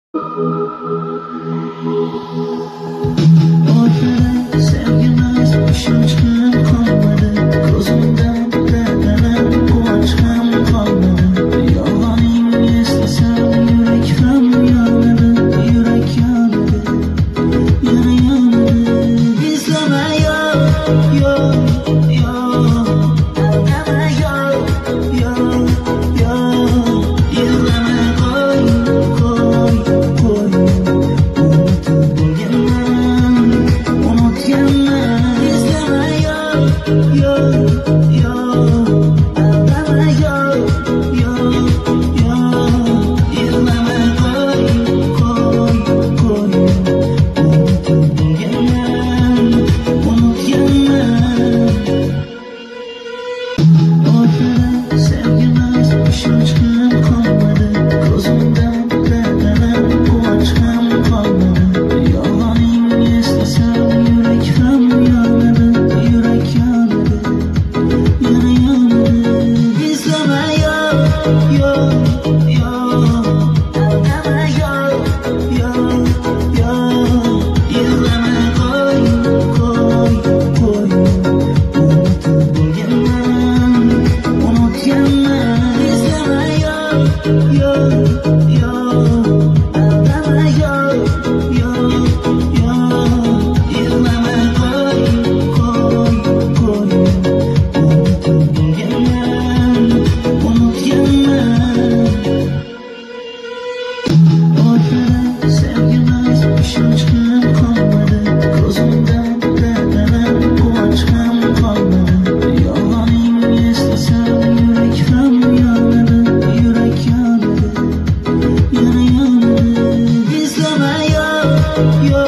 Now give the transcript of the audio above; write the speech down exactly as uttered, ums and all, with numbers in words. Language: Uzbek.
Ortada sevgimiz ishonch ham qolmadi, ko'zimdan dardlanib quvonch ham qolmadi. Yolg'oning eslasam yurak ham yonadi, yurak yonadi, yana yonadi. Izlama yo'q, yo'q, yo'q, aldama yo'q, yo'q, yo'q. Yig'lama qo'y, qo'y, qo'y. Unutib bo'lganman, unutganman. Izlama yo'q, yo'q, yo'q, aldama yo'q, yo'q, yo'q. Yig'lama qo'y, qo'y, qo'y. Unutib bo'lganman, unutganman. Ortada sevgimiz ishonch ham qolmadi, ko'zimdan dardlanib quvonch ham qolmadi. Yolg'oning eslasam yurak ham yonadi, yurak yonadi, yana yonadi. Izlama yo'q, yo'q, yo'q, aldama yo'q, yo'q, yo'q. Yig'lama qo'y, qo'y, qo'y. Unutib bo'lganman, unutganman. Izlama yo'q, yo'q, yo'q, aldama yo'q, yo'q, yo'q. Yig'lama qo'y, qo'y, qo'y. Unutib bo'lganman, unutganman. Ortada sevgimiz ishonch ham qolmadi, ko'zimdan dardlanib quvonch ham qolmadi. Yolg'oning eslasam yurak ham yonadi, yurak yonadi, yana yonadi. Izlama yo'q, yo'q.